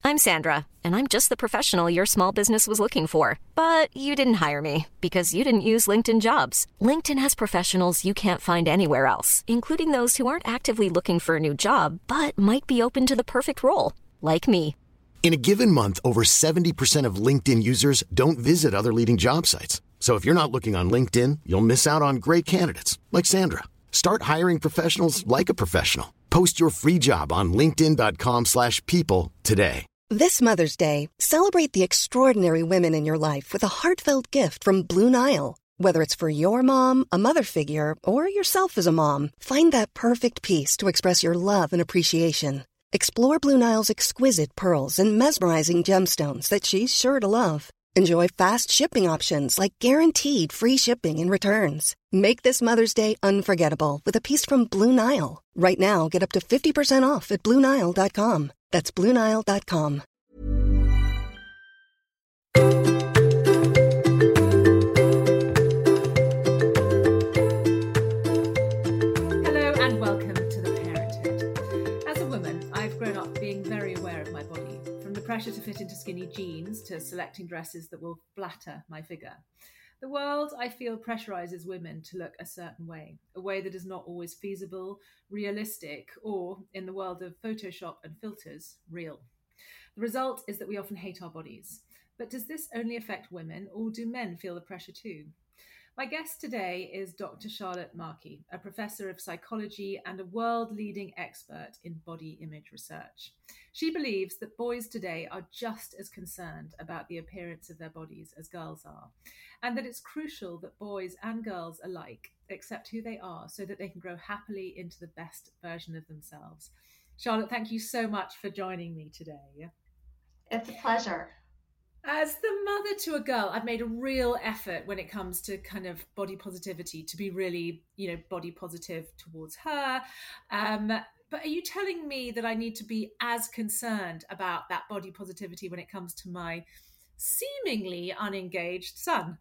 I'm Sandra, and I'm just the professional your small business was looking for. But you didn't hire me because you didn't use LinkedIn Jobs. LinkedIn has professionals you can't find anywhere else, including those who aren't actively looking for a new job, but might be open to the perfect role, like me. In a given month, over 70% of LinkedIn users don't visit other leading job sites. So if you're not looking on LinkedIn, you'll miss out on great candidates like Sandra. Start hiring professionals like a professional. Post your free job on linkedin.com/people today. This Mother's Day, celebrate the extraordinary women in your life with a heartfelt gift from Blue Nile. Whether it's for your mom, a mother figure, or yourself as a mom, find that perfect piece to express your love and appreciation. Explore Blue Nile's exquisite pearls and mesmerizing gemstones that she's sure to love. Enjoy fast shipping options like guaranteed free shipping and returns. Make this Mother's Day unforgettable with a piece from Blue Nile. Right now, get up to 50% off at BlueNile.com. That's BlueNile.com. Hello and welcome to The Parenthood. As a woman, I've grown up being very aware of my body, from the pressure to fit into skinny jeans to selecting dresses that will flatter my figure. The world, I feel, pressurizes women to look a certain way, a way that is not always feasible, realistic, or, in the world of Photoshop and filters, real. The result is that we often hate our bodies. But does this only affect women, or do men feel the pressure too? My guest today is Dr. Charlotte Markey, a professor of psychology and a world-leading expert in body image research. She believes that boys today are just as concerned about the appearance of their bodies as girls are, and that it's crucial that boys and girls alike accept who they are so that they can grow happily into the best version of themselves. Charlotte, thank you so much for joining me today. It's a pleasure. As the mother to a girl, I've made a real effort when it comes to kind of body positivity to be really, body positive towards her. But are you telling me that I need to be as concerned about that body positivity when it comes to my seemingly unengaged son?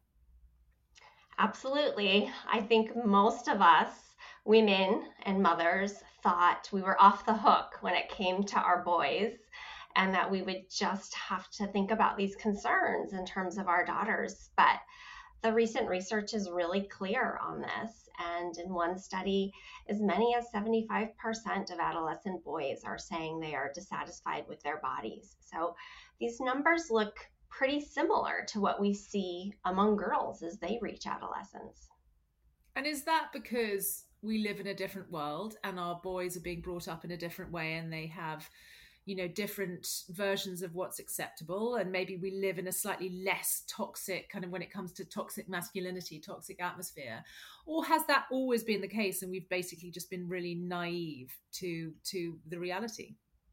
Absolutely. I think most of us, women and mothers, thought we were off the hook when it came to our boys, and that we would just have to think about these concerns in terms of our daughters. But the recent research is really clear on this. And in one study, as many as 75% of adolescent boys are saying they are dissatisfied with their bodies. So these numbers look pretty similar to what we see among girls as they reach adolescence. And is that because we live in a different world and our boys are being brought up in a different way and they have different versions of what's acceptable, and maybe we live in a slightly less toxic kind of, when it comes to toxic masculinity, toxic atmosphere? Or has that always been the case and we've basically just been really naive to the reality?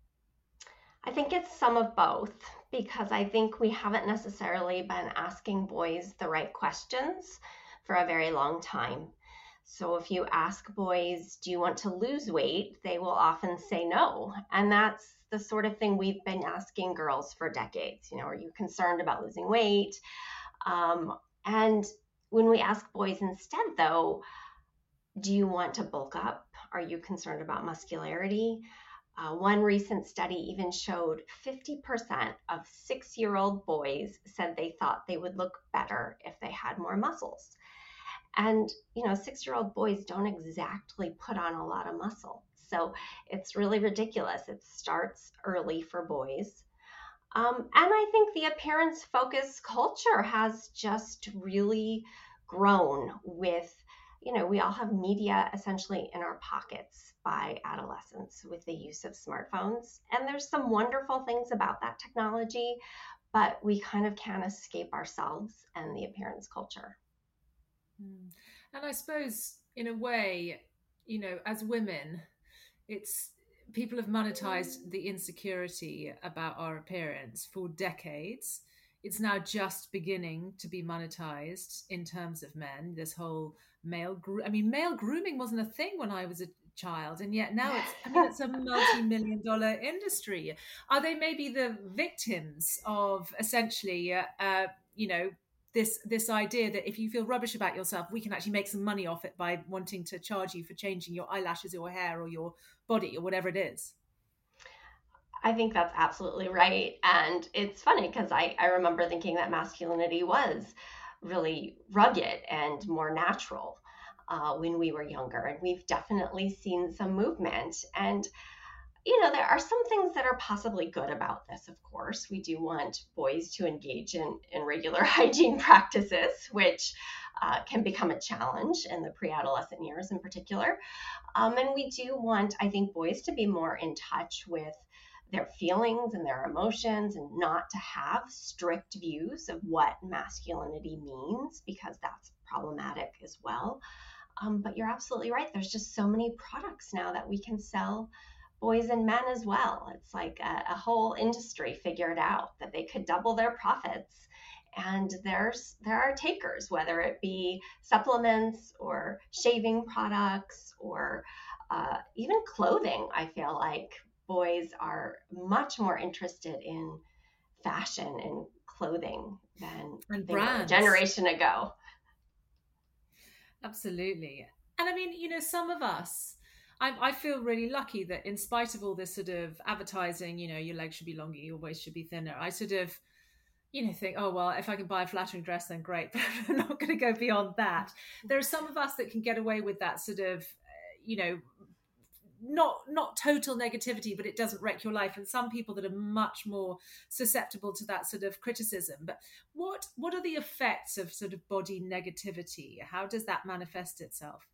I think it's some of both, because I think we haven't necessarily been asking boys the right questions for a very long time. So if you ask boys, do you want to lose weight? They will often say no. And that's the sort of thing we've been asking girls for decades. Are you concerned about losing weight? And when we ask boys instead, though, do you want to bulk up? Are you concerned about muscularity? One recent study even showed 50% of 6-year-old boys said they thought they would look better if they had more muscles. And, 6-year-old boys don't exactly put on a lot of muscle. So it's really ridiculous. It starts early for boys. And I think the appearance focused culture has just really grown with, we all have media essentially in our pockets by adolescence with the use of smartphones. And there's some wonderful things about that technology, but we kind of can't escape ourselves and the appearance culture. And I suppose in a way, as women, people have monetized the insecurity about our appearance for decades. It's now just beginning to be monetized in terms of men. This whole male grooming wasn't a thing when I was a child, and yet now it's a multi-million-dollar industry. Are they maybe the victims of essentially, this idea that if you feel rubbish about yourself, we can actually make some money off it by wanting to charge you for changing your eyelashes or your hair or your body or whatever it is? I think that's absolutely right. And it's funny because I remember thinking that masculinity was really rugged and more natural when we were younger. And we've definitely seen some movement. And, there are some things that are possibly good about this, of course. We do want boys to engage in regular hygiene practices, which can become a challenge in the pre-adolescent years in particular. And we do want, I think, boys to be more in touch with their feelings and their emotions and not to have strict views of what masculinity means, because that's problematic as well. But you're absolutely right. There's just so many products now that we can sell boys and men as well. It's like a whole industry figured out that they could double their profits. And there are takers, whether it be supplements or shaving products or even clothing. I feel like boys are much more interested in fashion and clothing than and they were brands. a generation ago. Absolutely. And I mean, some of us, I feel really lucky that in spite of all this sort of advertising, your legs should be longer, your waist should be thinner, I sort of, think, oh, well, if I can buy a flattering dress, then great, but I'm not going to go beyond that. There are some of us that can get away with that sort of, not total negativity, but it doesn't wreck your life. And some people that are much more susceptible to that sort of criticism. But what are the effects of sort of body negativity? How does that manifest itself?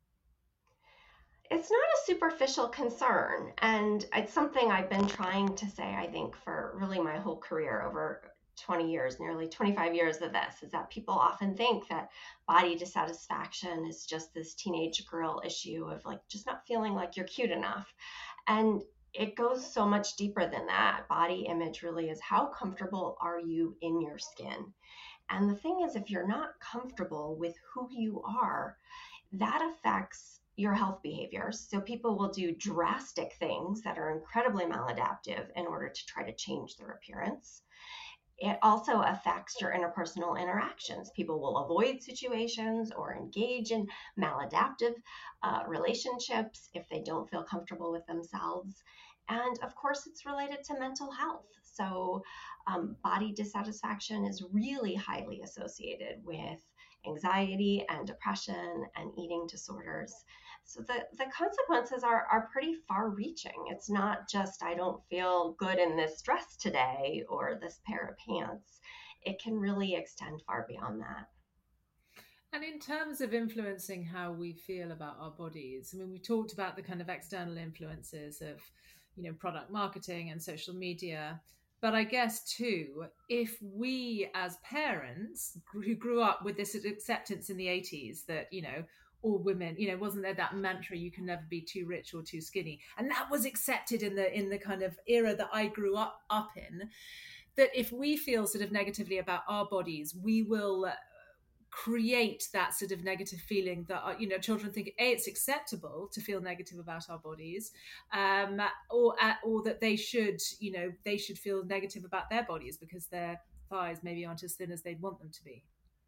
It's not a superficial concern. And it's something I've been trying to say, I think, for really my whole career, over 20 years, nearly 25 years of this, is that people often think that body dissatisfaction is just this teenage girl issue of like just not feeling like you're cute enough. And it goes so much deeper than that. Body image really is, how comfortable are you in your skin? And the thing is, if you're not comfortable with who you are, that affects your health behaviors. So people will do drastic things that are incredibly maladaptive in order to try to change their appearance. It also affects your interpersonal interactions. People will avoid situations or engage in maladaptive relationships if they don't feel comfortable with themselves. And of course, it's related to mental health. So body dissatisfaction is really highly associated with anxiety and depression and eating disorders. So the consequences are pretty far reaching. It's not just, I don't feel good in this dress today or this pair of pants. It can really extend far beyond that. And in terms of influencing how we feel about our bodies, I mean, we talked about the kind of external influences of, product marketing and social media. But I guess too, if we as parents who grew up with this acceptance in the 80s that, all women, wasn't there that mantra, you can never be too rich or too skinny? And that was accepted in the kind of era that I grew up in, that if we feel sort of negatively about our bodies, we will create that sort of negative feeling that, children think, A, it's acceptable to feel negative about our bodies, or that they should feel negative about their bodies because their thighs maybe aren't as thin as they'd want them to be.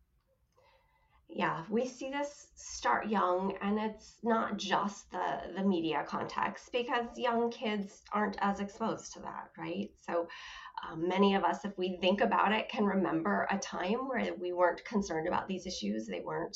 Yeah, we see this start young, and it's not just the media context, because young kids aren't as exposed to that, right? So many of us, if we think about it, can remember a time where we weren't concerned about these issues. They weren't,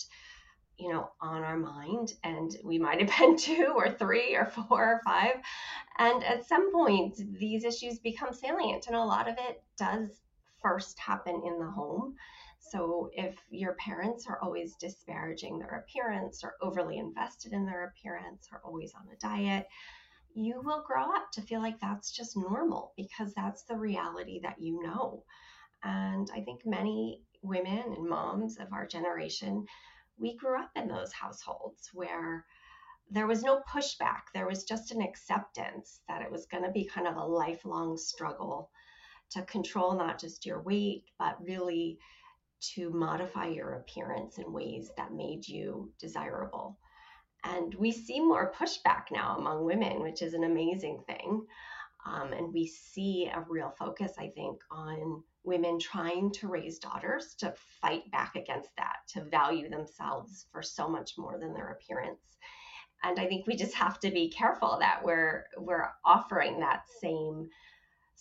on our mind, and we might have been 2 or 3 or 4 or 5. And at some point, these issues become salient, and a lot of it does first happen in the home. So if your parents are always disparaging their appearance or overly invested in their appearance or always on a diet, you will grow up to feel like that's just normal, because that's the reality that you know. And I think many women and moms of our generation, we grew up in those households where there was no pushback. There was just an acceptance that it was going to be kind of a lifelong struggle to control not just your weight, but really to modify your appearance in ways that made you desirable. And we see more pushback now among women, which is an amazing thing. And we see a real focus, I think, on women trying to raise daughters to fight back against that, to value themselves for so much more than their appearance. And I think we just have to be careful that we're offering that same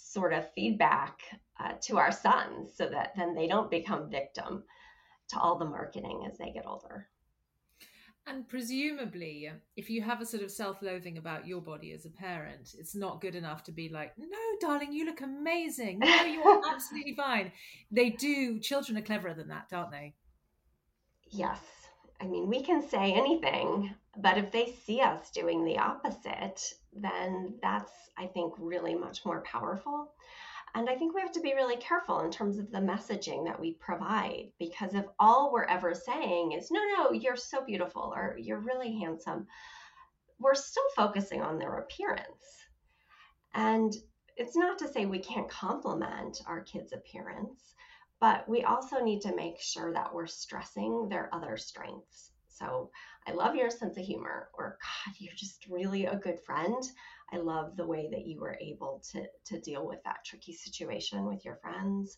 sort of feedback to our sons so that then they don't become victim to all the marketing as they get older. And presumably, if you have a sort of self-loathing about your body as a parent, it's not good enough to be like, no, darling, you look amazing. No, you're absolutely fine. They do. Children are cleverer than that, aren't they? Yes. I mean, we can say anything, but if they see us doing the opposite, then that's, I think, really much more powerful. And I think we have to be really careful in terms of the messaging that we provide, because if all we're ever saying is, no, you're so beautiful or you're really handsome, we're still focusing on their appearance. And it's not to say we can't compliment our kids' appearance, but we also need to make sure that we're stressing their other strengths. So I love your sense of humor, or God, you're just really a good friend. I love the way that you were able to deal with that tricky situation with your friends.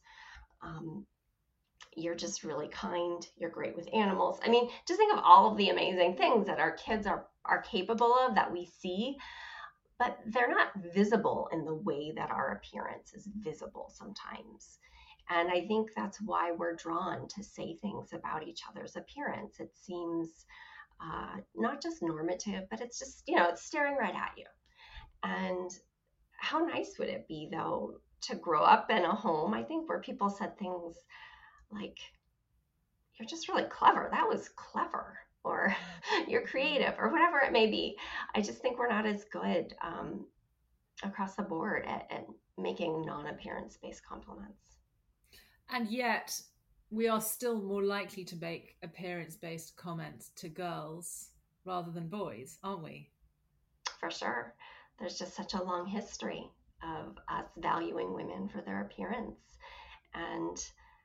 You're just really kind. You're great with animals. I mean, just think of all of the amazing things that our kids are capable of that we see, but they're not visible in the way that our appearance is visible sometimes. And I think that's why we're drawn to say things about each other's appearance. It seems not just normative, but it's just, it's staring right at you. And how nice would it be, though, to grow up in a home, I think, where people said things like, you're just really clever. That was clever. Or you're creative, or whatever it may be. I just think we're not as good across the board at making non-appearance based compliments. And yet we are still more likely to make appearance-based comments to girls rather than boys, aren't we? For sure. There's just such a long history of us valuing women for their appearance. And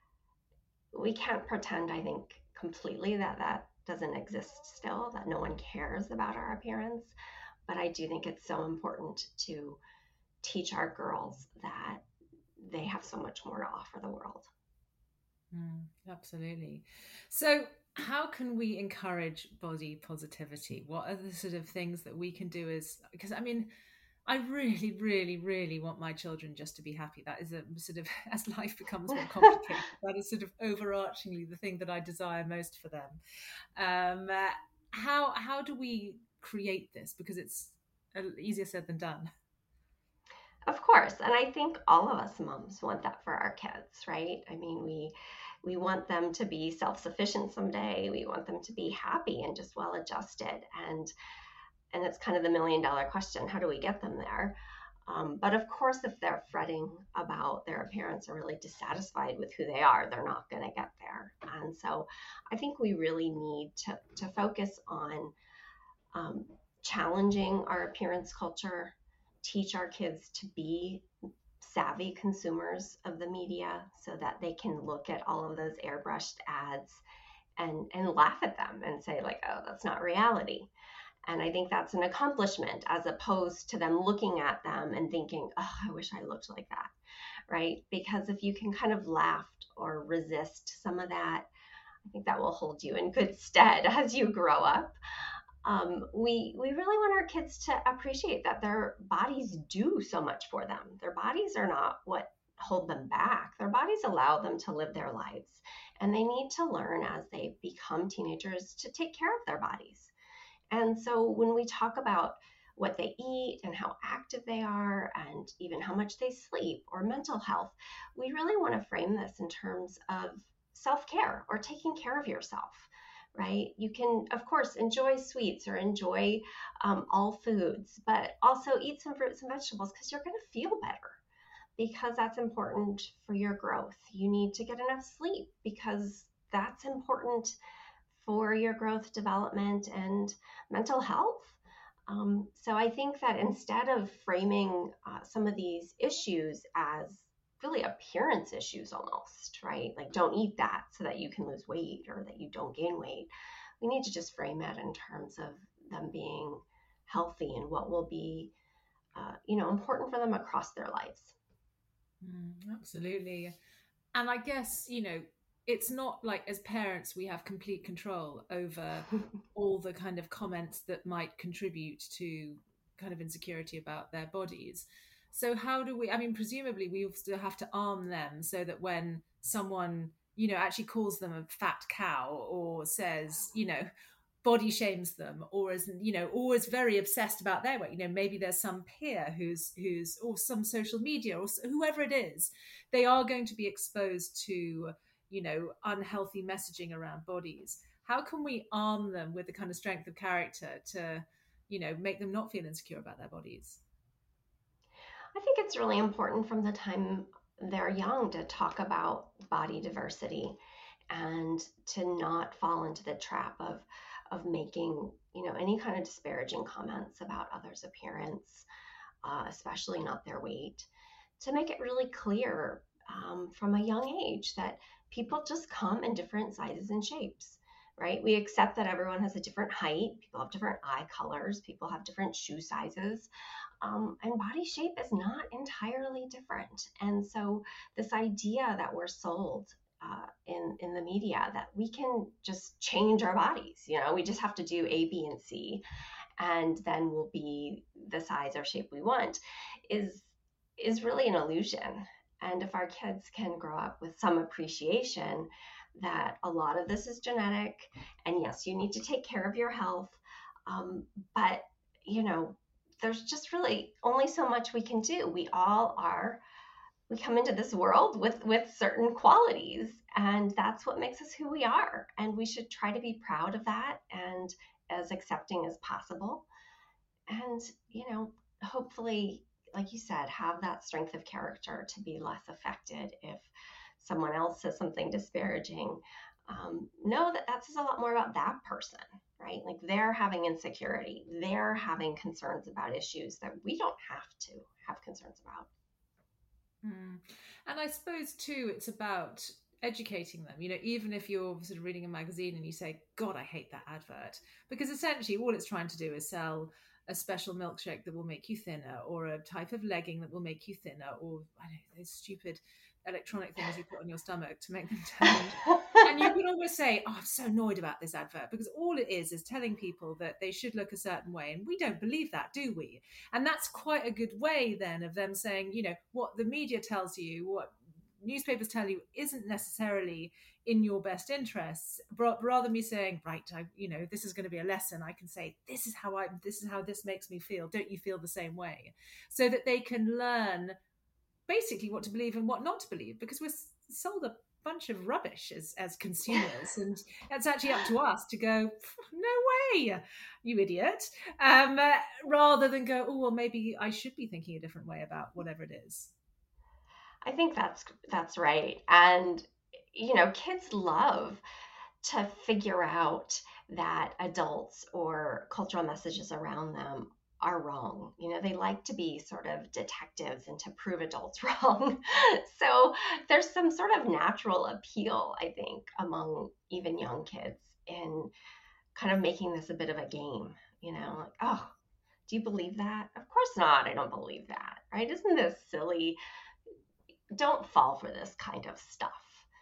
we can't pretend, I think, completely that doesn't exist still, that no one cares about our appearance. But I do think it's so important to teach our girls that they have so much more to offer the world. Absolutely. So how can we encourage body positivity? What are the sort of things that we can do because I mean, I really, really, really want my children just to be happy. That is a sort of, as life becomes more complicated, that is sort of overarchingly the thing that I desire most for them. How do we create this? Because it's easier said than done. Of course. And I think all of us moms want that for our kids, right? I mean, we want them to be self-sufficient someday. We want them to be happy and just well-adjusted. And it's kind of the $1 million question, how do we get them there? But of course, if they're fretting about their appearance or really dissatisfied with who they are, they're not going to get there. And so I think we really need to focus on challenging our appearance culture, teach our kids to be savvy consumers of the media so that they can look at all of those airbrushed ads and laugh at them and say like, oh, that's not reality. And I think that's an accomplishment as opposed to them looking at them and thinking, oh, I wish I looked like that, right? Because if you can kind of laugh or resist some of that, I think that will hold you in good stead as you grow up. We really want our kids to appreciate that their bodies do so much for them. Their bodies are not what hold them back. Their bodies allow them to live their lives. And they need to learn as they become teenagers to take care of their bodies. And so when we talk about what they eat and how active they are and even how much they sleep or mental health, we really want to frame this in terms of self-care or taking care of yourself, right? You can, of course, enjoy sweets or enjoy all foods, but also eat some fruits and vegetables because you're going to feel better, because that's important for your growth. You need to get enough sleep because that's important for your growth, development, and mental health. So I think that instead of framing some of these issues as really appearance issues almost, right? Like don't eat that so that you can lose weight or that you don't gain weight. We need to just frame it in terms of them being healthy and what will be, important for them across their lives. Absolutely. And I guess, it's not like as parents we have complete control over all the kind of comments that might contribute to kind of insecurity about their bodies. So how do we, I mean, presumably we still have to arm them so that when someone, actually calls them a fat cow or says, body shames them, or is very obsessed about their weight, maybe there's some peer who's or some social media or whoever it is, they are going to be exposed to unhealthy messaging around bodies. How can we arm them with the kind of strength of character to make them not feel insecure about their bodies? I think it's really important from the time they're young to talk about body diversity and to not fall into the trap of making, any kind of disparaging comments about others' appearance, especially not their weight, to make it really clear from a young age that people just come in different sizes and shapes, right? We accept that everyone has a different height, people have different eye colors, people have different shoe sizes, and body shape is not entirely different. And so this idea that we're sold in the media that we can just change our bodies, we just have to do A, B, and C, and then we'll be the size or shape we want, is really an illusion. And if our kids can grow up with some appreciation that a lot of this is genetic, and yes, you need to take care of your health, but there's just really only so much we can do. We come into this world with certain qualities, and that's what makes us who we are. And we should try to be proud of that and as accepting as possible. And, hopefully, like you said, have that strength of character to be less affected if someone else says something disparaging. Know that says a lot more about that person, right? Like they're having insecurity, they're having concerns about issues that we don't have to have concerns about. And I suppose too, it's about educating them, even if you're sort of reading a magazine and you say, God, I hate that advert, because essentially all it's trying to do is sell a special milkshake that will make you thinner, or a type of legging that will make you thinner, or I don't know, those stupid electronic things you put on your stomach to make them turn. And you can always say, oh, I'm so annoyed about this advert, because all it is telling people that they should look a certain way, and we don't believe that, do we? And that's quite a good way then of them saying, what the media tells you, what newspapers tell you isn't necessarily in your best interests, but rather me saying, right, this is going to be a lesson. I can say, this is how this makes me feel. Don't you feel the same way? So that they can learn basically what to believe and what not to believe, because we're sold a bunch of rubbish as consumers, and it's actually up to us to go, no way, you idiot, rather than go, oh, well, maybe I should be thinking a different way about whatever it is. I think that's right. And, kids love to figure out that adults or cultural messages around them are wrong. They like to be sort of detectives and to prove adults wrong. So there's some sort of natural appeal, I think, among even young kids in kind of making this a bit of a game, like, oh, do you believe that? Of course not. I don't believe that, right? Isn't this silly? Don't fall for this kind of stuff.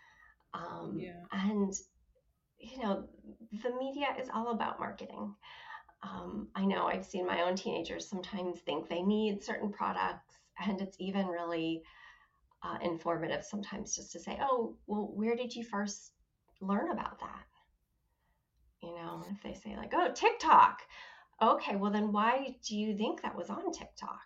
And, the media is all about marketing. I know I've seen my own teenagers sometimes think they need certain products, and it's even really informative sometimes just to say, oh, well, where did you first learn about that? If they say like, oh, TikTok. Okay, well then why do you think that was on TikTok?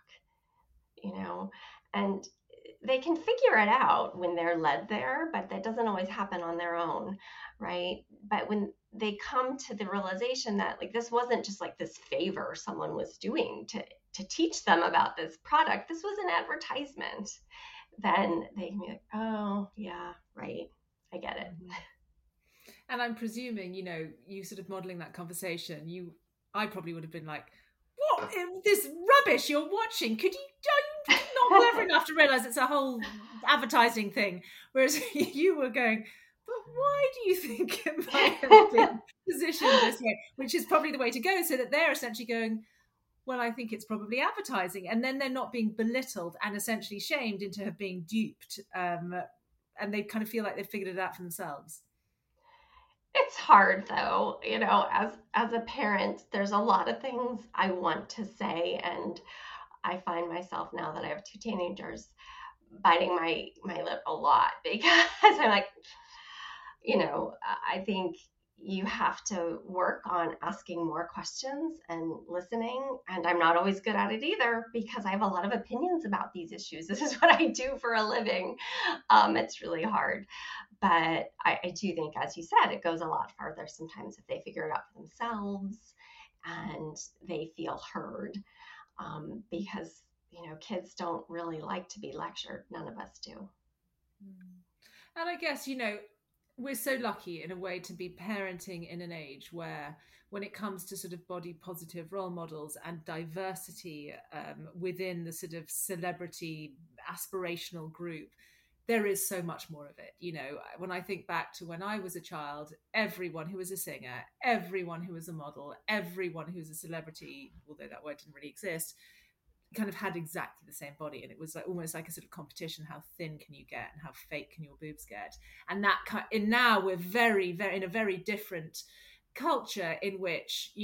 And they can figure it out when they're led there, but that doesn't always happen on their own, right? But when they come to the realization that like this wasn't just like this favor someone was doing to teach them about this product, this was an advertisement, then they can be like, oh yeah, right, I get it. And I'm presuming, you sort of modeling that conversation, I probably would have been like, what, this rubbish you're watching, are you not clever enough to realize it's a whole advertising thing? Whereas you were going, but why do you think it might have been positioned this way? Which is probably the way to go, so that they're essentially going, well, I think it's probably advertising. And then they're not being belittled and essentially shamed into being duped. And they kind of feel like they've figured it out for themselves. It's hard though, as a parent, there's a lot of things I want to say, and I find myself, now that I have two teenagers, biting my lip a lot, because I'm like, I think you have to work on asking more questions and listening. And I'm not always good at it either, because I have a lot of opinions about these issues. This is what I do for a living. It's really hard. But I do think, as you said, it goes a lot farther sometimes if they figure it out for themselves and they feel heard. Because, kids don't really like to be lectured. None of us do. And I guess, we're so lucky in a way to be parenting in an age where, when it comes to sort of body positive role models and diversity within the sort of celebrity aspirational group, there is so much more of it. When I think back to when I was a child, everyone who was a singer, everyone who was a model, everyone who was a celebrity, although that word didn't really exist, kind of had exactly the same body. And it was almost like a sort of competition. How thin can you get and how fake can your boobs get? And now we're very, very in a very different culture in which,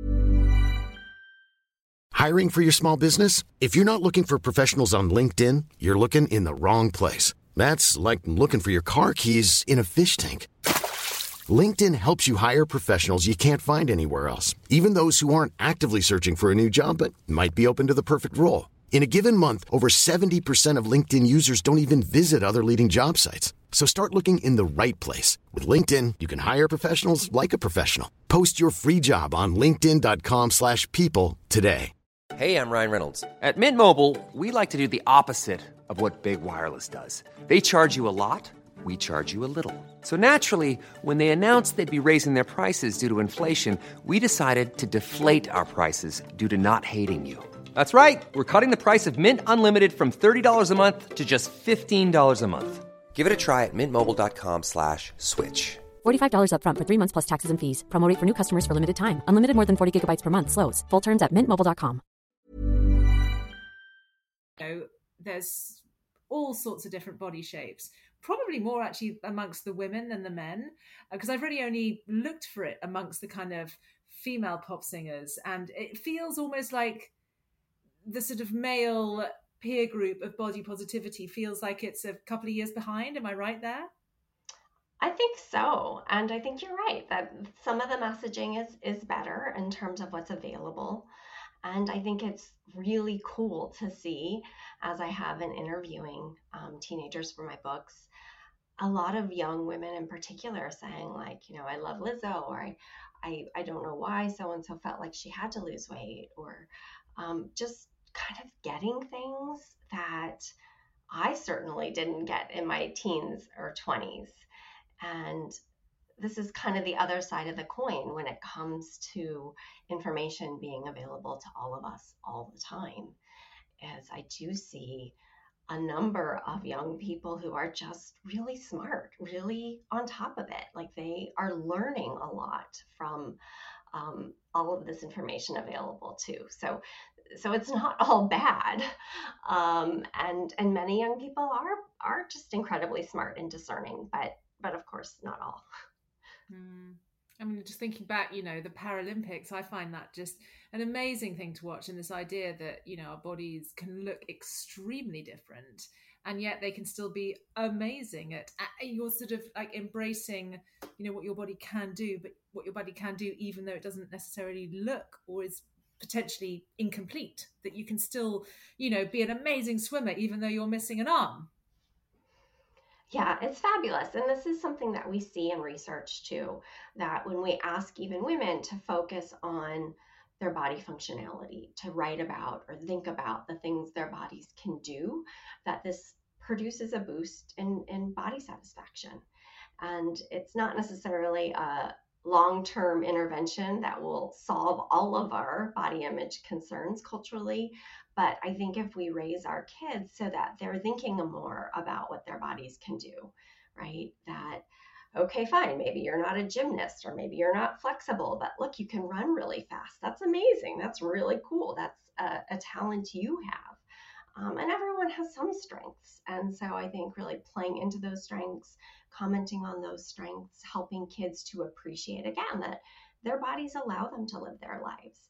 Hiring for your small business? If you're not looking for professionals on LinkedIn, you're looking in the wrong place. That's like looking for your car keys in a fish tank. LinkedIn helps you hire professionals you can't find anywhere else, even those who aren't actively searching for a new job but might be open to the perfect role. In a given month, over 70% of LinkedIn users don't even visit other leading job sites. So start looking in the right place. With LinkedIn, you can hire professionals like a professional. Post your free job on linkedin.com/people today. Hey, I'm Ryan Reynolds. At Mint Mobile, we like to do the opposite of what Big Wireless does. They charge you a lot. We charge you a little. So naturally, when they announced they'd be raising their prices due to inflation, we decided to deflate our prices due to not hating you. That's right. We're cutting the price of Mint Unlimited from $30 a month to just $15 a month. Give it a try at mintmobile.com/switch. $45 up front for 3 months plus taxes and fees. Promo rate for new customers for limited time. Unlimited more than 40 gigabytes per month. Slows full terms at mintmobile.com. There's all sorts of different body shapes. Probably more actually amongst the women than the men, because I've really only looked for it amongst the kind of female pop singers, and it feels almost like the sort of male peer group of body positivity feels like it's a couple of years behind. Am I right there? I think so. And I think you're right that some of the messaging is better in terms of what's available. And I think it's really cool to see, as I have been interviewing teenagers for my books, a lot of young women in particular saying, like, I love Lizzo, or I don't know why so-and-so felt like she had to lose weight, or just kind of getting things that I certainly didn't get in my teens or 20s. And this is kind of the other side of the coin when it comes to information being available to all of us all the time, as I do see a number of young people who are just really smart, really on top of it. Like, they are learning a lot from all of this information available too. So it's not all bad. And many young people are just incredibly smart and discerning, but of course not all. I mean, just thinking back, the Paralympics, I find that just an amazing thing to watch. And this idea that, our bodies can look extremely different, and yet they can still be amazing at you're sort of like embracing, what your body can do, but what your body can do, even though it doesn't necessarily look or is potentially incomplete, that you can still, be an amazing swimmer, even though you're missing an arm. Yeah, it's fabulous. And this is something that we see in research too, that when we ask even women to focus on their body functionality, to write about or think about the things their bodies can do, that this produces a boost in body satisfaction. And it's not necessarily a long-term intervention that will solve all of our body image concerns culturally. But I think if we raise our kids so that they're thinking more about what their bodies can do, right? That, okay, fine, maybe you're not a gymnast, or maybe you're not flexible, but look, you can run really fast. That's amazing. That's really cool. That's a talent you have. And everyone has some strengths. And so I think really playing into those strengths, commenting on those strengths, helping kids to appreciate, again, that their bodies allow them to live their lives.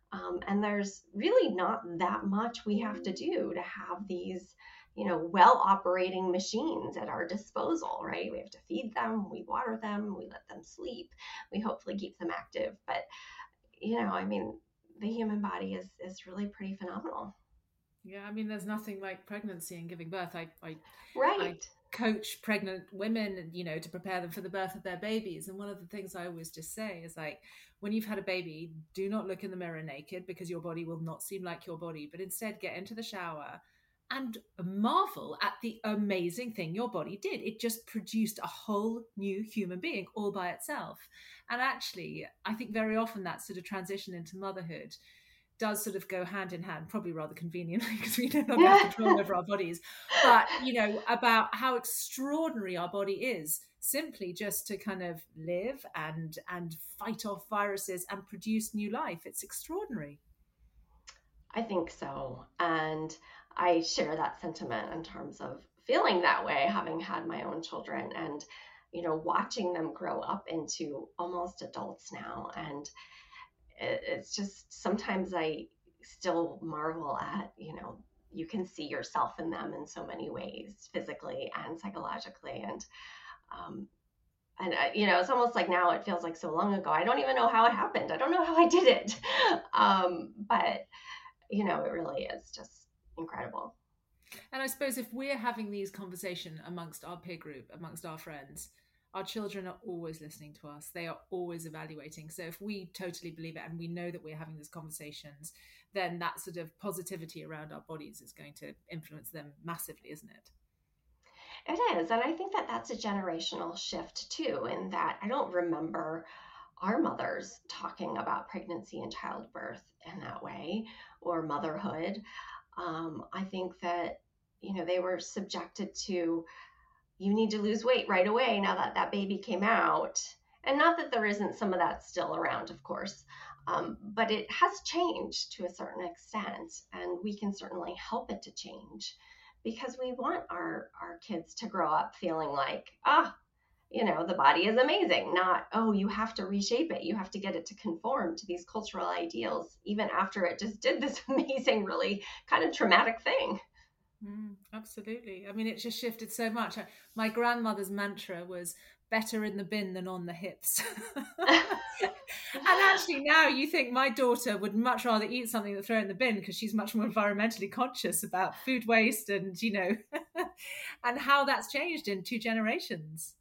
And there's really not that much we have to do to have these, well operating machines at our disposal, right? We have to feed them, we water them, we let them sleep, we hopefully keep them active. But, the human body is really pretty phenomenal. Yeah, I mean, there's nothing like pregnancy and giving birth. I Right. coach pregnant women, to prepare them for the birth of their babies. And one of the things I always just say is like, when you've had a baby, do not look in the mirror naked, because your body will not seem like your body, but instead get into the shower and marvel at the amazing thing your body did. It just produced a whole new human being all by itself. And actually, I think very often that sort of transition into motherhood does sort of go hand in hand, probably rather conveniently because we no longer have control over our bodies, but about how extraordinary our body is, simply just to kind of live and fight off viruses and produce new life. It's extraordinary. I think so. And I share that sentiment in terms of feeling that way, having had my own children and, watching them grow up into almost adults now. And it's just, sometimes I still marvel at, you can see yourself in them in so many ways, physically and psychologically. And it's almost like now it feels like so long ago. I don't even know how it happened. I don't know how I did it. But it really is just incredible. And I suppose if we're having these conversations amongst our peer group, amongst our friends, our children are always listening to us. They are always evaluating. So if we totally believe it and we know that we're having these conversations, then that sort of positivity around our bodies is going to influence them massively, isn't it? It is. And I think that that's a generational shift too, in that I don't remember our mothers talking about pregnancy and childbirth in that way, or motherhood. I think that, they were subjected to, you need to lose weight right away now that that baby came out. And not that there isn't some of that still around, of course, but it has changed to a certain extent, and we can certainly help it to change, because we want our kids to grow up feeling like, the body is amazing, not, you have to reshape it. You have to get it to conform to these cultural ideals, even after it just did this amazing, really kind of traumatic thing. Absolutely. I mean, it just shifted so much. My grandmother's mantra was better in the bin than on the hips. And actually now you think my daughter would much rather eat something than throw it in the bin, because she's much more environmentally conscious about food waste and, and how that's changed in 2 generations.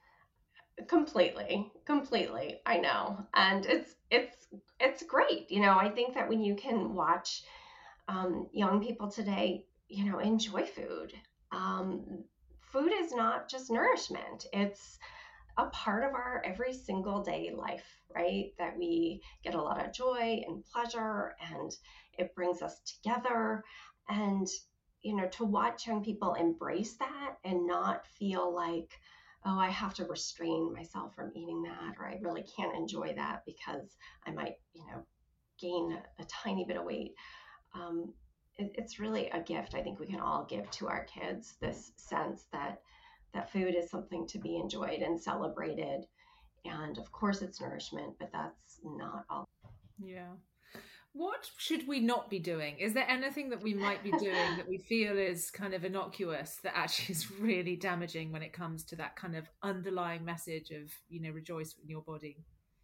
Completely. I know. And it's great. I think that when you can watch young people today, enjoy food. Food is not just nourishment. It's a part of our every single day life, right? That we get a lot of joy and pleasure, and it brings us together. And, to watch young people embrace that and not feel like, I have to restrain myself from eating that, or I really can't enjoy that because I might, gain a tiny bit of weight. It's really a gift I think we can all give to our kids, this sense that food is something to be enjoyed and celebrated. And of course it's nourishment, but that's not all. Yeah. What should we not be doing? Is there anything that we might be doing that we feel is kind of innocuous that actually is really damaging when it comes to that kind of underlying message of, rejoice in your body?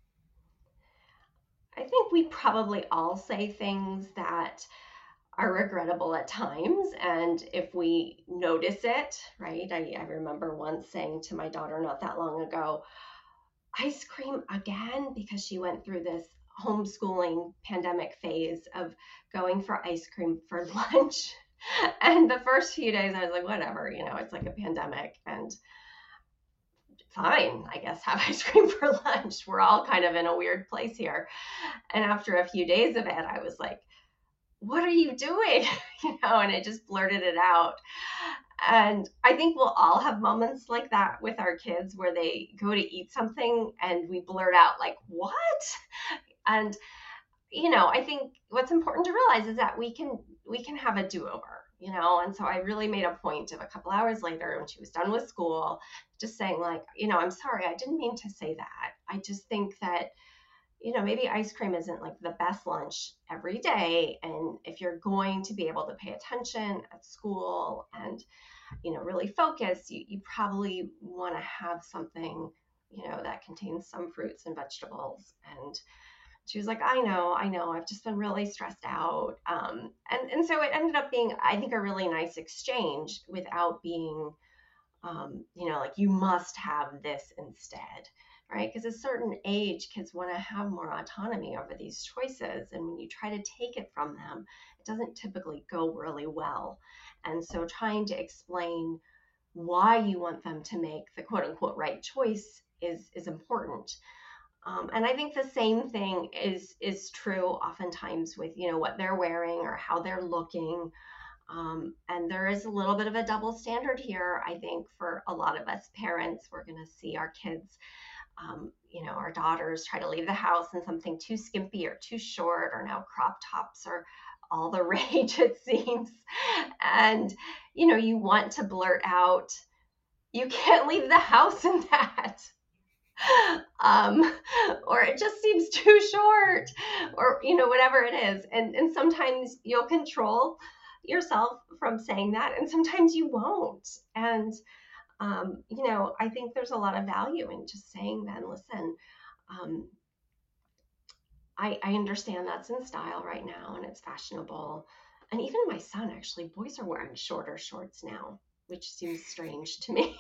I think we probably all say things that are regrettable at times. And if we notice it, right? I remember once saying to my daughter not that long ago, ice cream again, because she went through this homeschooling pandemic phase of going for ice cream for lunch. And the first few days I was like, whatever, it's like a pandemic, and fine, I guess, have ice cream for lunch. We're all kind of in a weird place here. And after a few days of it, I was like, what are you doing? And it just blurted it out. And I think we'll all have moments like that with our kids where they go to eat something and we blurt out like, what? And, I think what's important to realize is that we can have a do-over, and so I really made a point of a couple hours later when she was done with school, just saying like, I'm sorry, I didn't mean to say that. I just think that, maybe ice cream isn't like the best lunch every day. And if you're going to be able to pay attention at school and, really focus, you probably want to have something, that contains some fruits and vegetables. And she was like, I know, I've just been really stressed out. And so it ended up being, I think, a really nice exchange without being, like you must have this instead, right? Because at a certain age, kids want to have more autonomy over these choices. And when you try to take it from them, it doesn't typically go really well. And so trying to explain why you want them to make the quote unquote right choice is important. And I think the same thing is true oftentimes with, what they're wearing or how they're looking. And there is a little bit of a double standard here. I think for a lot of us parents, we're going to see our kids, our daughters try to leave the house in something too skimpy or too short, or now crop tops are all the rage, it seems. And, you want to blurt out, you can't leave the house in that. Or it just seems too short, or, whatever it is. And sometimes you'll control yourself from saying that, and sometimes you won't. And, I think there's a lot of value in just saying then, listen, I understand that's in style right now and it's fashionable. And even my son, actually, boys are wearing shorter shorts now, which seems strange to me.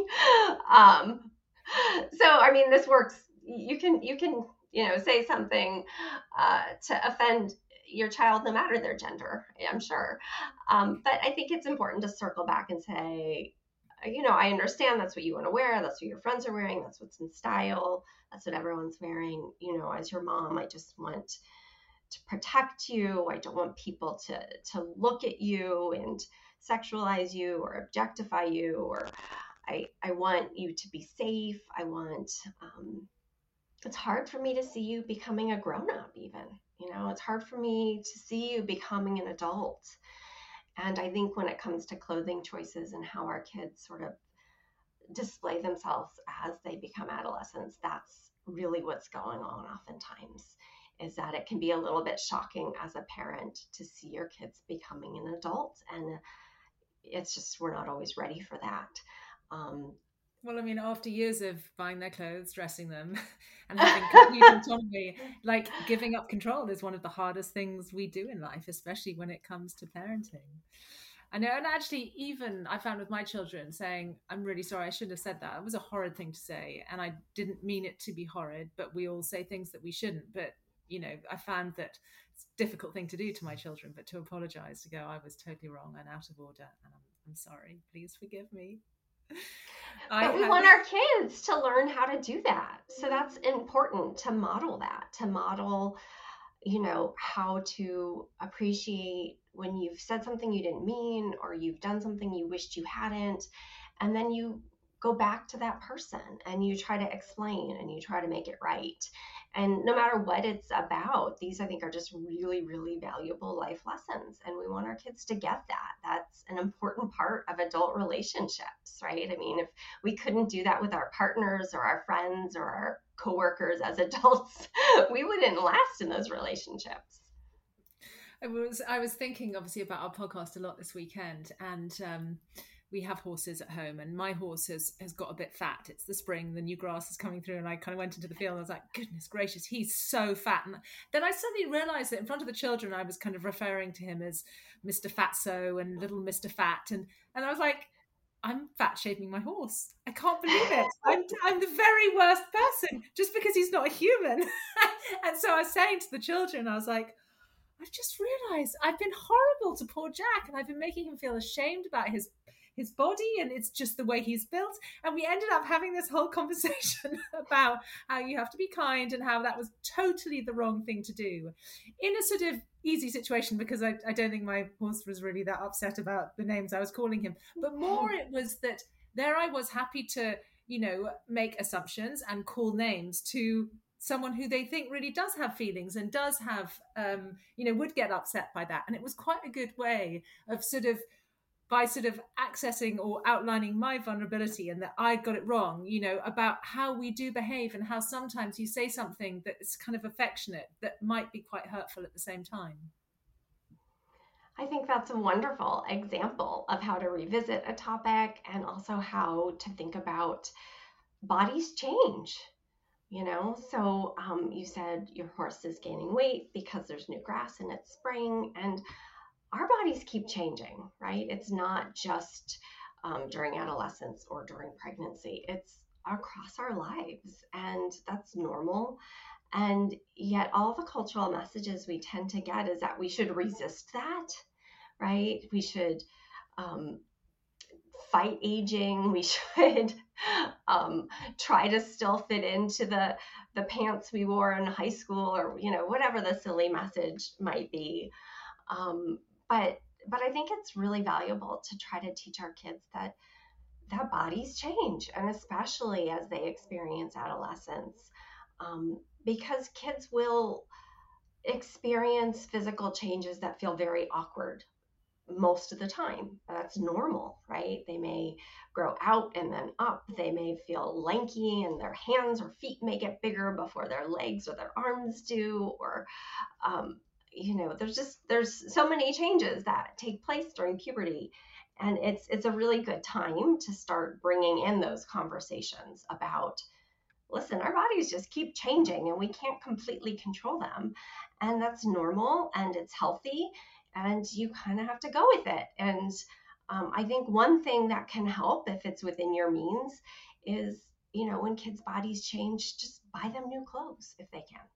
So, I mean, this works. You can, say something to offend your child, no matter their gender, I'm sure. But I think it's important to circle back and say, I understand that's what you want to wear. That's what your friends are wearing. That's what's in style. That's what everyone's wearing. As your mom, I just want to protect you. I don't want people to look at you and sexualize you or objectify you, or I want you to be safe. I want, it's hard for me to see you becoming a grown-up even, it's hard for me to see you becoming an adult. And I think when it comes to clothing choices and how our kids sort of display themselves as they become adolescents, that's really what's going on oftentimes, is that it can be a little bit shocking as a parent to see your kids becoming an adult. And it's just, we're not always ready for that. Well, I mean, after years of buying their clothes, dressing them, and having complete autonomy, like giving up control is one of the hardest things we do in life, especially when it comes to parenting. I know, and actually, even I found with my children saying, I'm really sorry, I shouldn't have said that. It was a horrid thing to say, and I didn't mean it to be horrid, but we all say things that we shouldn't. But, I found that it's a difficult thing to do to my children, but to apologize, to go, I was totally wrong and out of order, and I'm sorry, please forgive me. But we want our kids to learn how to do that. So that's important, to model that, to model, how to appreciate when you've said something you didn't mean, or you've done something you wished you hadn't. And then you go back to that person and you try to explain and you try to make it right. And no matter what it's about, these, I think, are just really, really valuable life lessons. And we want our kids to get that. That's an important part of adult relationships, right? I mean, if we couldn't do that with our partners or our friends or our coworkers as adults, we wouldn't last in those relationships. I was thinking, obviously, about our podcast a lot this weekend, and we have horses at home, and my horse has got a bit fat. It's the spring, the new grass is coming through, and I kind of went into the field and I was like, goodness gracious, he's so fat. And then I suddenly realized that in front of the children, I was kind of referring to him as Mr. Fatso and little Mr. Fat. And I was like, I'm fat shaming my horse. I can't believe it. I'm the very worst person just because he's not a human. And so I was saying to the children, I was like, I've just realized I've been horrible to poor Jack, and I've been making him feel ashamed about his body, and it's just the way he's built. And we ended up having this whole conversation about how you have to be kind and how that was totally the wrong thing to do in a sort of easy situation, because I don't think my horse was really that upset about the names I was calling him, but more it was that there I was happy to, make assumptions and call names to someone who they think really does have feelings and does have, would get upset by that. And it was quite a good way of sort of by sort of accessing or outlining my vulnerability and that I got it wrong, about how we do behave and how sometimes you say something that's kind of affectionate that might be quite hurtful at the same time. I think that's a wonderful example of how to revisit a topic and also how to think about bodies change. So you said your horse is gaining weight because there's new grass and it's spring, and our bodies keep changing, right? It's not just during adolescence or during pregnancy. It's across our lives, and that's normal. And yet all the cultural messages we tend to get is that we should resist that, right? We should fight aging. We should try to still fit into the pants we wore in high school, or whatever the silly message might be. But I think it's really valuable to try to teach our kids that bodies change, and especially as they experience adolescence, because kids will experience physical changes that feel very awkward most of the time. That's normal, right? They may grow out and then up. They may feel lanky and their hands or feet may get bigger before their legs or their arms do, or there's so many changes that take place during puberty, and it's a really good time to start bringing in those conversations about, listen, our bodies just keep changing and we can't completely control them, and that's normal and it's healthy, and you kind of have to go with it. And I think one thing that can help, if it's within your means, is when kids' bodies change, just buy them new clothes if they can.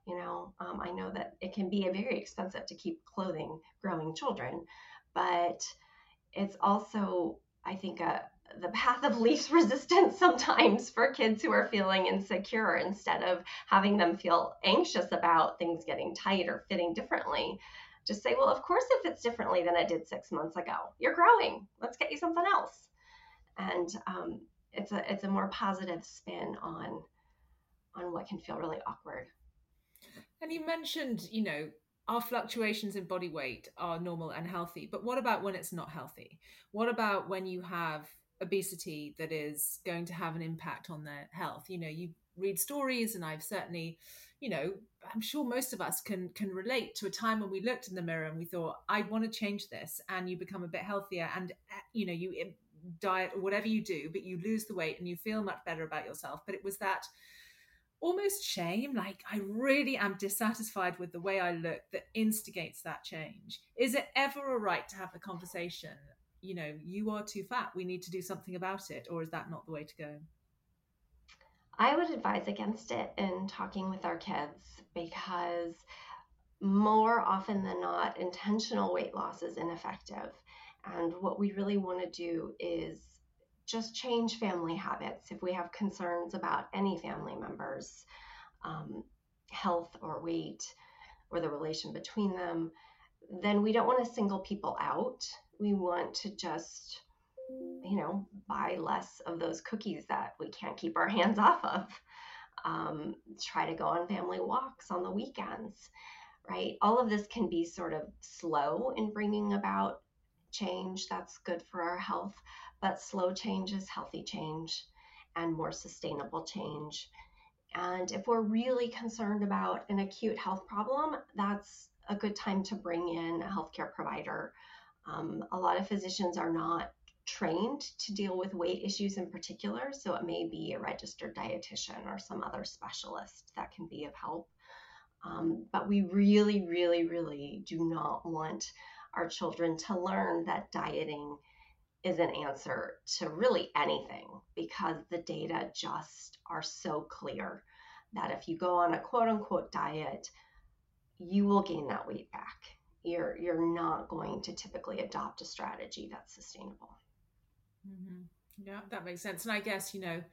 I know that it can be very expensive to keep clothing growing children, but it's also, I think, the path of least resistance sometimes for kids who are feeling insecure. Instead of having them feel anxious about things getting tight or fitting differently, just say, well, of course it fits differently than it did 6 months ago. You're growing. Let's get you something else. And it's a more positive spin on what can feel really awkward. And you mentioned, our fluctuations in body weight are normal and healthy, but what about when it's not healthy? What about when you have obesity that is going to have an impact on their health? You read stories, and I've certainly, I'm sure most of us can relate to a time when we looked in the mirror and we thought, I want to change this, and you become a bit healthier, and you diet or whatever you do, but you lose the weight and you feel much better about yourself. But it was that almost shame, like I really am dissatisfied with the way I look, that instigates that change. Is it ever a right to have the conversation, you are too fat, we need to do something about it, or is that not the way to go? I would advise against it in talking with our kids, because more often than not, intentional weight loss is ineffective. And what we really want to do is just change family habits. If we have concerns about any family members' health or weight or the relation between them, then we don't want to single people out. We want to just, buy less of those cookies that we can't keep our hands off of. Try to go on family walks on the weekends, right? All of this can be sort of slow in bringing about change that's good for our health, but slow change is healthy change and more sustainable change. And if we're really concerned about an acute health problem, that's a good time to bring in a healthcare provider. A lot of physicians are not trained to deal with weight issues in particular, so it may be a registered dietitian or some other specialist that can be of help. But we really, really, really do not want our children to learn that dieting is an answer to really anything, because the data just are so clear that if you go on a quote unquote diet, you will gain that weight back. You're not going to typically adopt a strategy that's sustainable. Mm-hmm. Yeah, that makes sense. And I guess,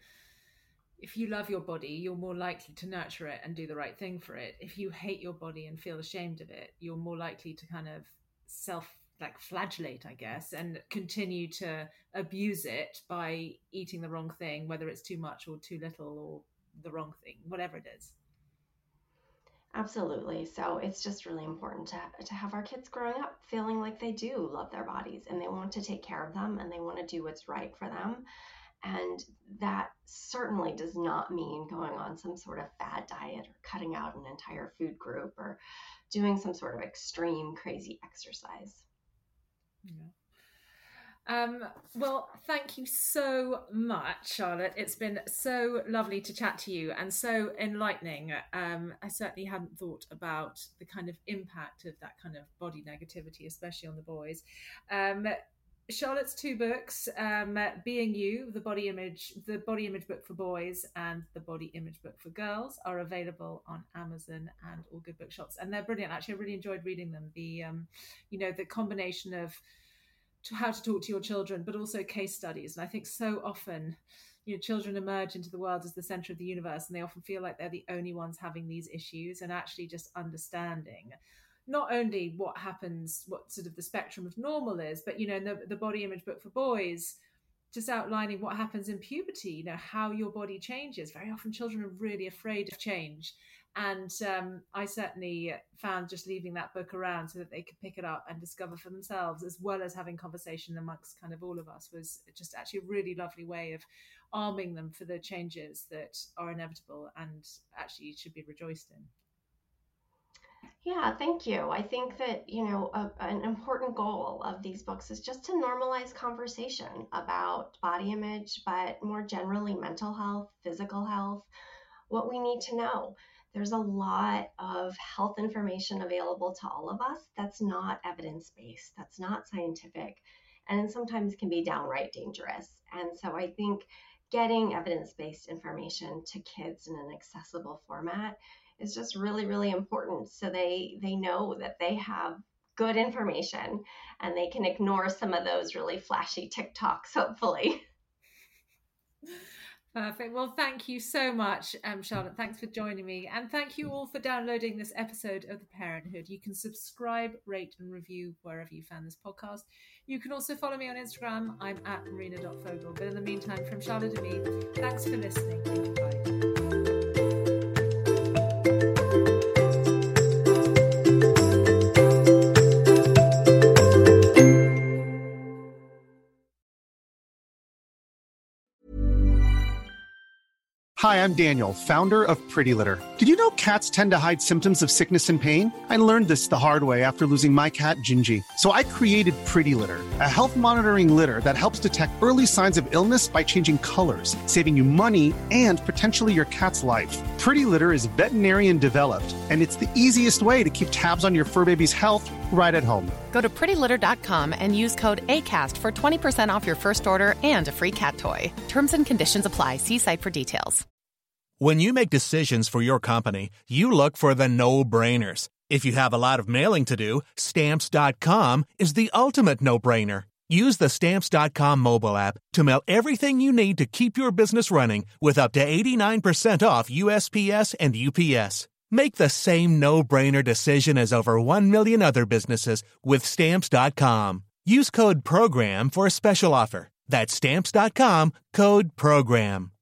if you love your body, you're more likely to nurture it and do the right thing for it. If you hate your body and feel ashamed of it, you're more likely to kind of flagellate, I guess, and continue to abuse it by eating the wrong thing, whether it's too much or too little or the wrong thing, whatever it is. Absolutely. So it's just really important to have our kids growing up feeling like they do love their bodies and they want to take care of them and they want to do what's right for them. And that certainly does not mean going on some sort of fad diet or cutting out an entire food group or doing some sort of extreme, crazy exercise. Yeah. Well, thank you so much, Charlotte. It's been so lovely to chat to you and so enlightening. I certainly hadn't thought about the kind of impact of that kind of body negativity, especially on the boys. Charlotte's 2 books, Being You, the body image book for boys and the body image book for girls, are available on Amazon and all good bookshops. And they're brilliant. Actually, I really enjoyed reading them. The combination of how to talk to your children, but also case studies. And I think so often, children emerge into the world as the center of the universe, and they often feel like they're the only ones having these issues, and actually just understanding not only what happens, what sort of the spectrum of normal is, but, the body image book for boys, just outlining what happens in puberty, how your body changes. Very often children are really afraid of change. And I certainly found just leaving that book around so that they could pick it up and discover for themselves, as well as having conversation amongst kind of all of us, was just actually a really lovely way of arming them for the changes that are inevitable and actually should be rejoiced in. Yeah, thank you. I think that, an important goal of these books is just to normalize conversation about body image, but more generally mental health, physical health, what we need to know. There's a lot of health information available to all of us that's not evidence-based, that's not scientific, and sometimes can be downright dangerous. And so I think getting evidence-based information to kids in an accessible format is just really, really important, so they know that they have good information and they can ignore some of those really flashy TikToks, hopefully. Perfect. Well, thank you so much, Charlotte. Thanks for joining me. And thank you all for downloading this episode of The Parenthood. You can subscribe, rate and review wherever you found this podcast. You can also follow me on Instagram. I'm at marina.fogel. But in the meantime, from Charlotte and me, thanks for listening. Thank you. Bye. Hi, I'm Daniel, founder of Pretty Litter. Did you know cats tend to hide symptoms of sickness and pain? I learned this the hard way after losing my cat, Gingy. So I created Pretty Litter, a health monitoring litter that helps detect early signs of illness by changing colors, saving you money and potentially your cat's life. Pretty Litter is veterinarian developed, and it's the easiest way to keep tabs on your fur baby's health right at home. Go to prettylitter.com and use code ACAST for 20% off your first order and a free cat toy. Terms and conditions apply. See site for details. When you make decisions for your company, you look for the no-brainers. If you have a lot of mailing to do, Stamps.com is the ultimate no-brainer. Use the Stamps.com mobile app to mail everything you need to keep your business running with up to 89% off USPS and UPS. Make the same no-brainer decision as over 1 million other businesses with Stamps.com. Use code PROGRAM for a special offer. That's Stamps.com, code PROGRAM.